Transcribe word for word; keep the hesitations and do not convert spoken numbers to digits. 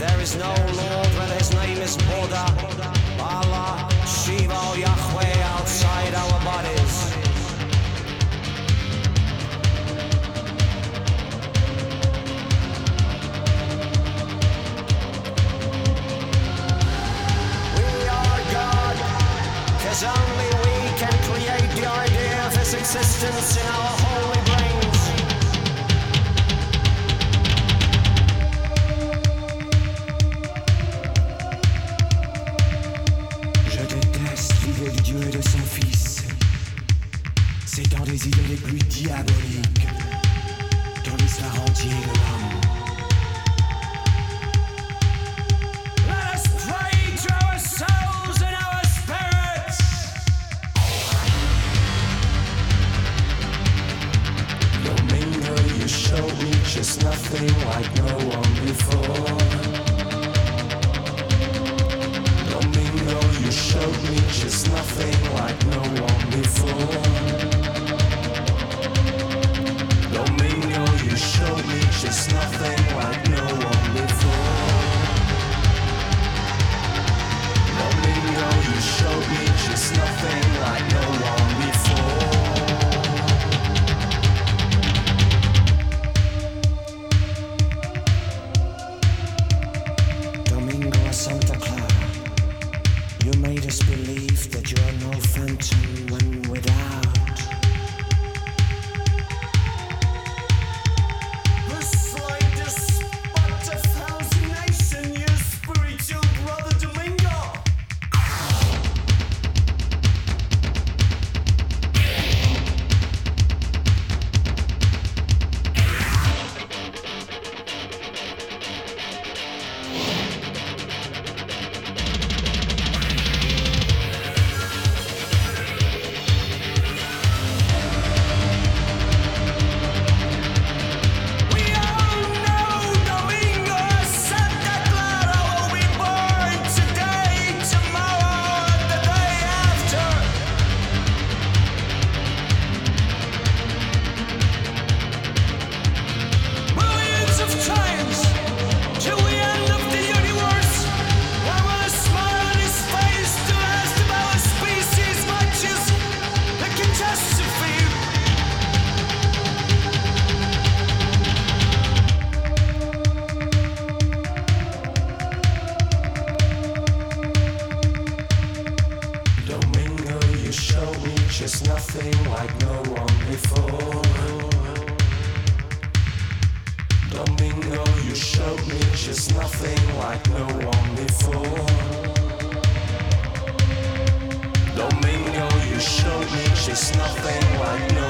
There is no Lord where his name is Buddha, Allah, Shiva, or Yahweh outside our bodies. We are God, 'cause only we can create the idea of his existence in our holy brains. L'idée de Dieu et de son Fils, c'est dans des idées les plus diaboliques dans l'histoire entière de l'homme. Let us pray to our souls and our spirits. Domingo, you showed me just nothing like no one before. Domingo, you showed me just nothing like no one before. Domingo, you showed me just nothing like no one before. Domingo, you showed me just nothing like no one before. Domingo Santa Clara, you made us believe that you are no phantom when without. The slightest spot of hallucination, your spiritual brother Domingo. We all know Domingo Santa Clara will be born today, tomorrow, and the day after. Millions of times till the end of the universe, when with a smile on his face to last of our species watches the catastrophe. Domingo, you showed me just nothing like no one before. Domingo, you showed me just nothing like no one before. Domingo, you showed me just nothing like no